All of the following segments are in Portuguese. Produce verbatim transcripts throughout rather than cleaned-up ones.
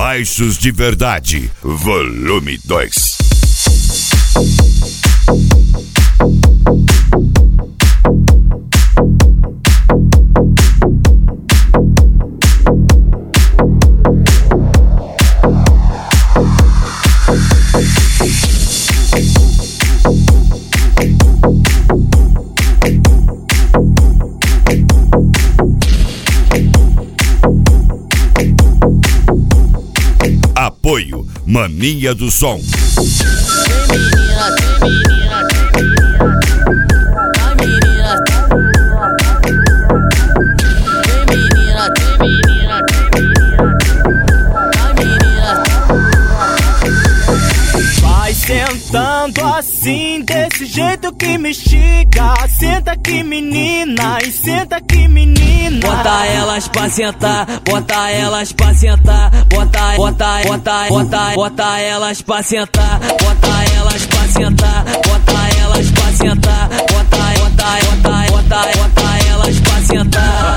Baixos de Verdade, volume dois. Apoio Mania do Som. Tem menina, tem menina, tem menina, tem menina, tem menina, tem menina. Vai sentando assim, desse jeito que me estiga. Senta aqui, menina, e senta aqui, menina. Bota elas pra sentar, bota elas pra sentar, bota, bota, bota, bota, bota elas pra sentar, bota elas pra sentar, bota elas pra sentar, bota, bota, bota, bota, bota elas pra sentar.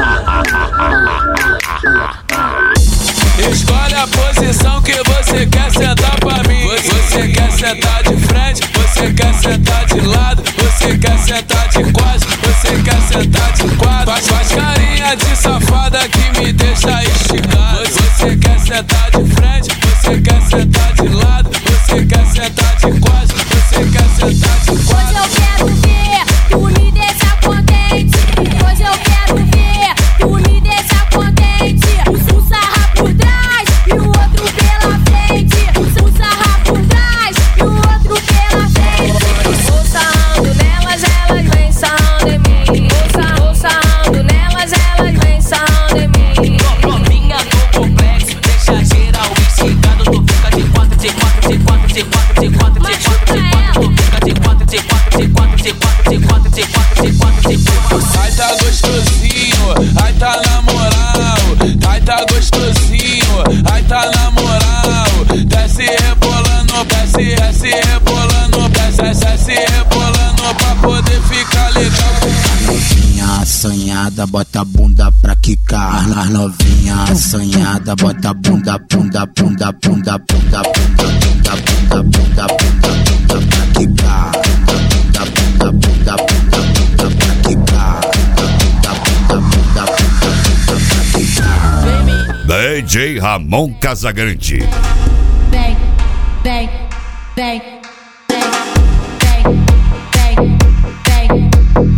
Escolhe a posição que você quer sentar pra mim. Você quer sentar de frente, você quer sentar de lado, você quer sentar de costas, você quer sentar de quatro. Faz, faz carinha de safada que me deixa esticado. Você quer sentar de frente, você quer sentar de lado, você quer sentar de costas, você quer sentar de quatro. Hoje eu quero ver tu me deixa contente. Hoje eu quero ver tu me deixa contente. Um sarra por trás e o outro pela frente. Um sarra por trás e o outro pela frente. Vou sarrando nelas, elas vêm sarrando em mim. Vou sarrando nelas, elas vêm sarrando em mim. Novinha no complexo, deixa geral esticado. Tu fica de quatro, de quatro, de quatro, de quatro, de quatro, de quatro, de quatro. Tu fica de quatro, de quatro, de quatro, de quatro, de quatro, de quatro, de quatro, de quatro. Ai tá gostosinho, ai tá na moral. Ai tá gostosinho, ai tá na moral. Desce rebolando, desce, desce rebolando, desce, desce rebolando pra poder ficar legal. Novinha assanhada, bota a bunda pra quicar. As novinha assanhada, bota a bunda, bunda, bunda, bunda, bunda, bunda, bunda, bunda, bunda, bunda, bunda pra quicar. Bunda, bunda, bunda, bunda, bunda pra quicar. Bunda, bunda, bunda, bunda, bunda pra quicar. D J Ramon Casagrande. Vem, vem, vem, vem, vem, vem, vem,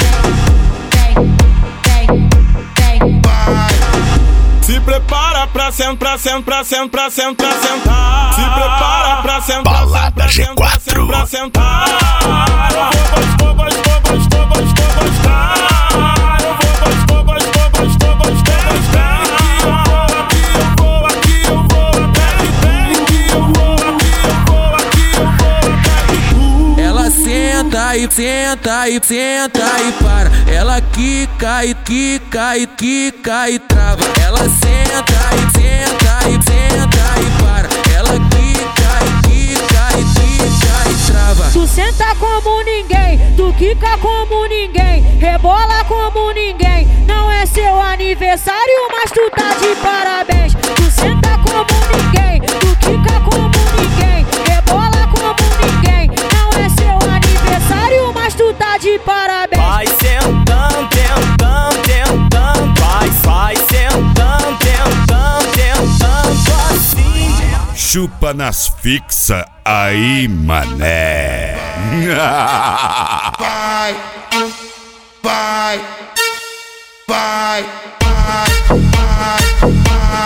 vem, vem, vem. Se prepara pra sentar, pra sentar, pra sentar, pra sentar, pra sentar. Se prepara pra sentar, Balada G quatro. pra sentar. Eu vou, vou, vou, vou, vou, vou, vou, vou gostar. Eu vou, vou, vou, vou, vou, vou, vou gostar. Aqui eu vou, aqui eu vou, aqui eu vou, aqui eu vou, aqui eu vou. Ela senta e senta e senta e para. Ela quica e quica e quica e trava. Ela senta e senta e senta e para. Ela quica e quica e quica e trava. Tu senta como ninguém, tu quica como ninguém, rebola como ninguém. Não é seu aniversário, mas tu tá de parabéns. Tu senta como ninguém, tu quica como ninguém, rebola como ninguém. Não é seu aniversário, mas tu tá de parabéns. Vai sentando, tentando, tentando. Vai, vai sentando, tentando, tentando assim. Chupa nas fixa aí, mané. Vai, vai, vai, vai, vai,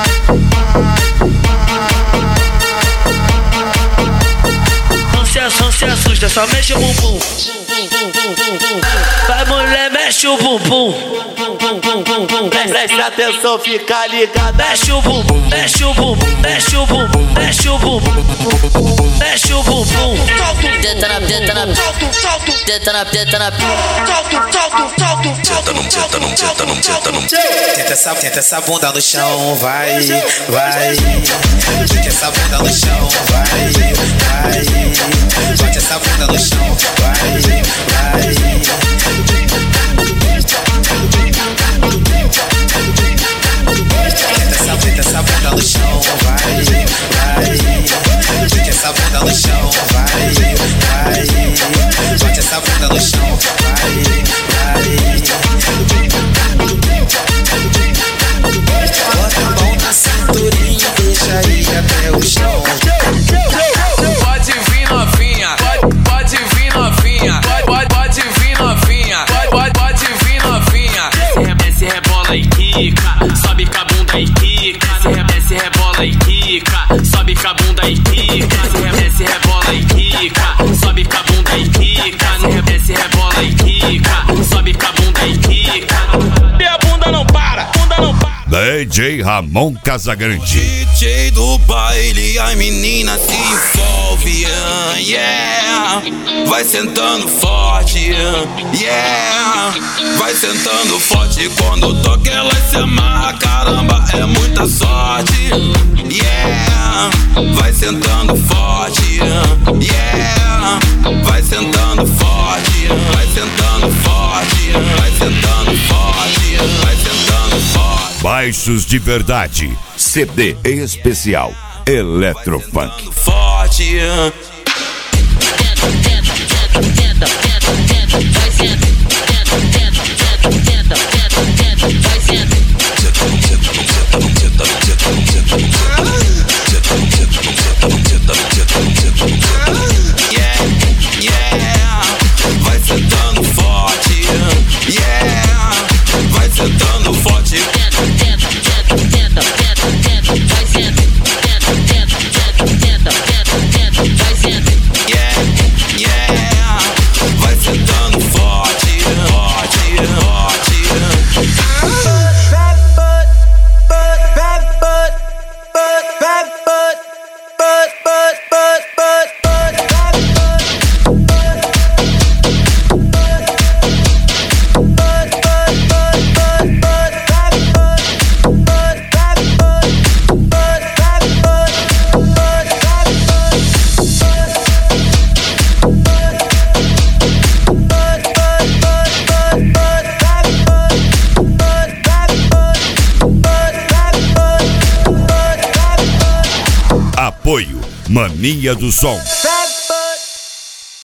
Não se assusta, não se assusta, só mexe o bumbum. Vai mulher, mexe o bumbum. Presta atenção, fica ligado. Mexe o bumbum, mexe o bumbum, mexe o bumbum, mexe o bumbum, mexe o bumbum. Tenta na, tenta na, tenta na, tenta na, Tenta, não tenta, não tenta, não tenta, não tenta essa, tenta essa bunda no chão, vai, vai. Tenta essa bunda no chão, vai, vai. Bate essa bunda no chão, vai, vai. Tenta essa, tenta essa bunda no chão, vai. no chão, vai, vai. Bota a mão na cinturinha e deixa ir até o chão. Pode vir novinha, pode, pode vir novinha, pode, pode, pode vir novinha, pode, pode, pode vir novinha. Desce, rebola e quica, sobe com a bunda e quica. Desce, rebola e quica, sobe com a bunda e quica. Desce, rebola e quica, sobe com a bunda e quica. Desce, rebola e quica, sobe com a bunda e quica. E a bunda não para, bunda não para. D J Ramon Casagrande. D J do baile, a menina se envolve, uh, yeah. Vai sentando forte, uh, yeah. Vai sentando forte, quando toca ela se amarra, caramba, é muita sorte, yeah. Vai sentando forte, uh, yeah. Vai sentando forte, vai sentando forte, vai sentando forte, vai sentando forte. Baixos de Verdade, C D especial Eletrofunk. Forte. Yeah, yeah. Vai sentando forte. Yeah. Vai sentando forte. Apoio Mania do Som.